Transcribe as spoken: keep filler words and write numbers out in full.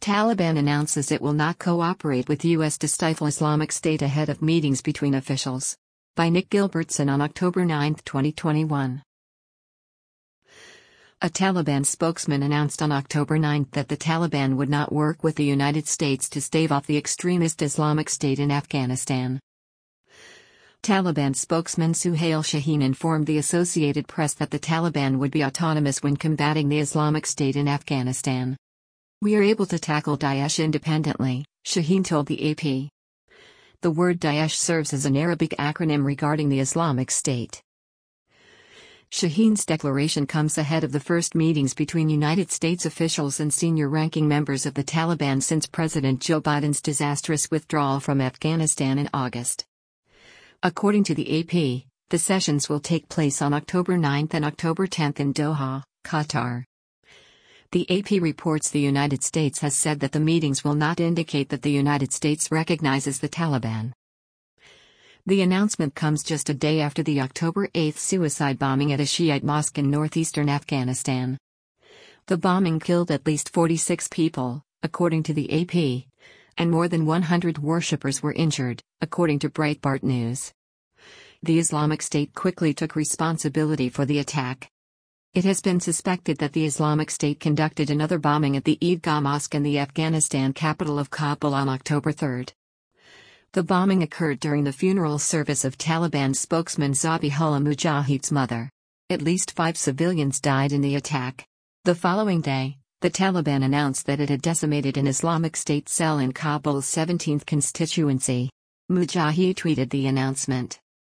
Taliban announces it will not cooperate with U S to stifle Islamic State ahead of meetings between officials. By Nick Gilbertson on October ninth, twenty twenty-one. A Taliban spokesman announced on October ninth that the Taliban would not work with the United States to stave off the extremist Islamic State in Afghanistan. Taliban spokesman Suhail Shaheen informed the Associated Press that the Taliban would be autonomous when combating the Islamic State in Afghanistan. "We are able to tackle Daesh independently," Shaheen told the A P. The word Daesh serves as an Arabic acronym regarding the Islamic State. Shaheen's declaration comes ahead of the first meetings between United States officials and senior-ranking members of the Taliban since President Joe Biden's disastrous withdrawal from Afghanistan in August. According to the A P, the sessions will take place on October ninth and October tenth in Doha, Qatar. The A P reports the United States has said that the meetings will not indicate that the United States recognizes the Taliban. The announcement comes just a day after the October eighth suicide bombing at a Shiite mosque in northeastern Afghanistan. The bombing killed at least forty-six people, according to the A P, and more than one hundred worshippers were injured, according to Breitbart News. The Islamic State quickly took responsibility for the attack. It has been suspected that the Islamic State conducted another bombing at the Eidgah Mosque in the Afghanistan capital of Kabul on October third. The bombing occurred during the funeral service of Taliban spokesman Zabihullah Mujahid's mother. At least five civilians died in the attack. The following day, the Taliban announced that it had decimated an Islamic State cell in Kabul's seventeenth constituency. Mujahid tweeted the announcement.